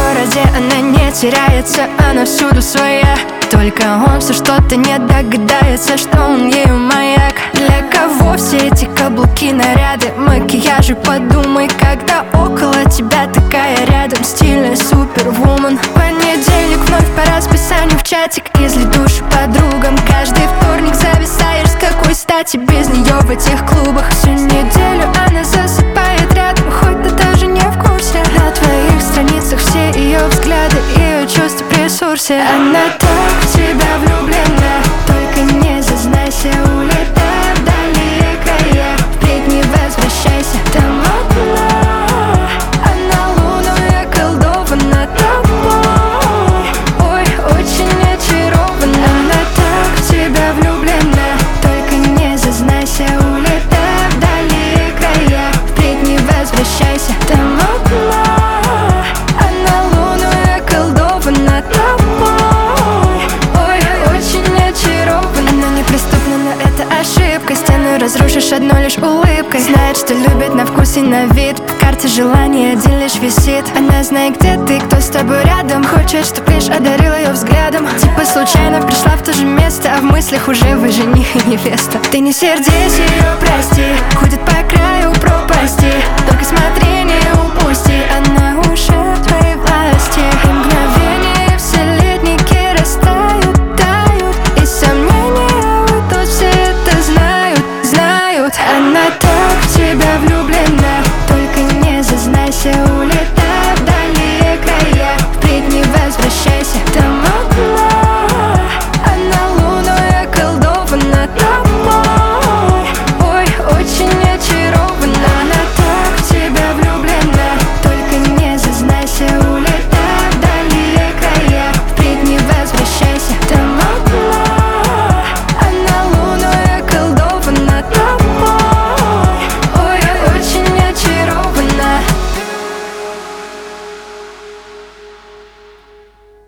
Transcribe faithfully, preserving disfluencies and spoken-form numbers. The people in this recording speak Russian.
городе она не теряется, она всюду своя. Только он все что-то не догадается, что он ею маяк. Для кого все эти каблуки, наряды, макияжи? Подумай, когда около тебя такая рядом, стильная супервумен. Понедельник вновь по расписанию в чатик, изли душу подругам. Каждый вторник зависаешь, с какой стати без нее в этих клубах. Всю неделю она засыпает рядом, хоть ты даже не в курсе. На твоих страницах все ее взгляды, ее чувства в ресурсе. Она так в тебя влюблена, только не зазнайся. Улетай вдали края, впредь не возвращайся. Там одна, она луной околдована тобой. Ой, очень очарована. Она так в тебя влюблена, только не зазнайся. Улетай вдали края, впредь не возвращайся. Там одна, она луной околдована тобой. Ой, очень очарована. Она неприступна, но это ошибка. Стену разрушишь одной лишь улыбкой. Знает, что любит на вкус и на вид. В карте желаний один лишь висит. Она знает, где ты, кто с тобой рядом. Хочет, чтоб лишь одарил ее взглядом. Типа случайно пришла в то же место, а в мыслях уже вы жених и невеста. Ты не сердись ее, прости, ходит по краю пропасти. Только смотри, не упусти.